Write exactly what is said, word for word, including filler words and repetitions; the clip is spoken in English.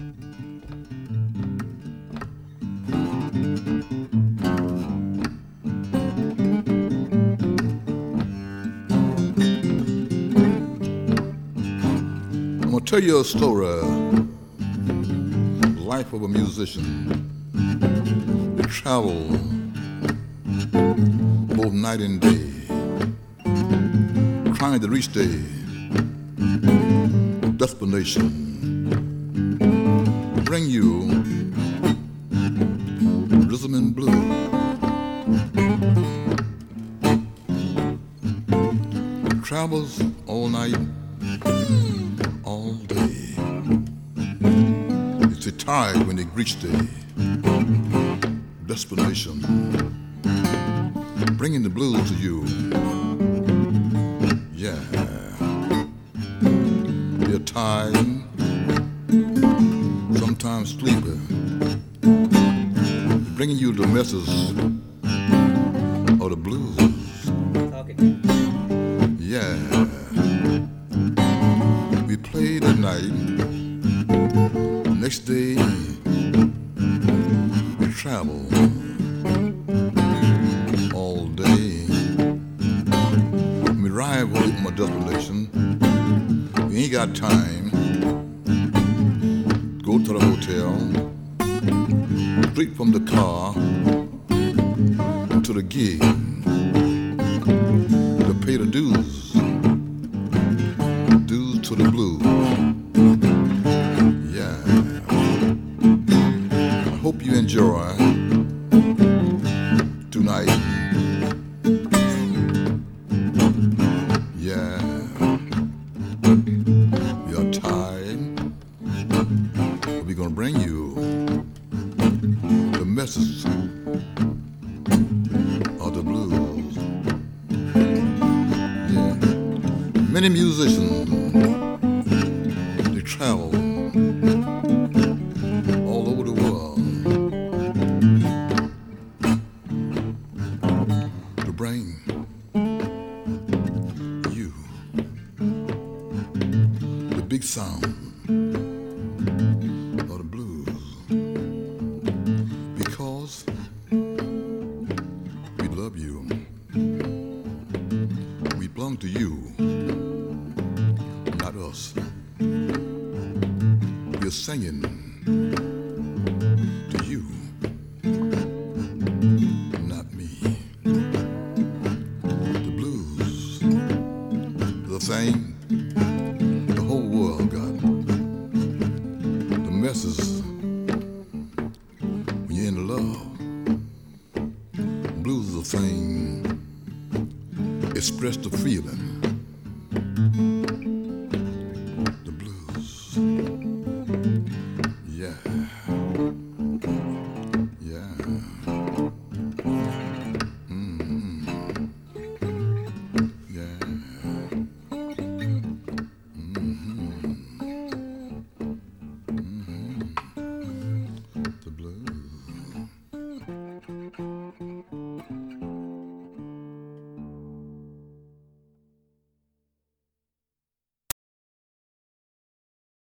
I'm gonna tell you a story, life of a musician. They travel both night and day, trying to reach their destination. Bring you rhythm and blues. Travels all night, all day. It's tired when they reach their destination. Bringing the blues to you. Yeah. You're tired, sometimes sleepy. Bringing you the message of the blues. Okay. Yeah. We played at night. Next day, we travel all day. When we arrive at my destination, we ain't got time. Go to the hotel, straight from the car to the gig to pay the dues, dues to the blues. Yeah. I hope you enjoy tonight. Yeah. You're tired, but we're gonna bring you the message of the blues. Yeah. Many musicians, they travel all over the world to bring you the big sound of the blues, because we love you. We belong to you, not us. We're singing to you, not me. The blues, the thing the whole world got. The message when you're in love. Blues is a thing, express the feeling.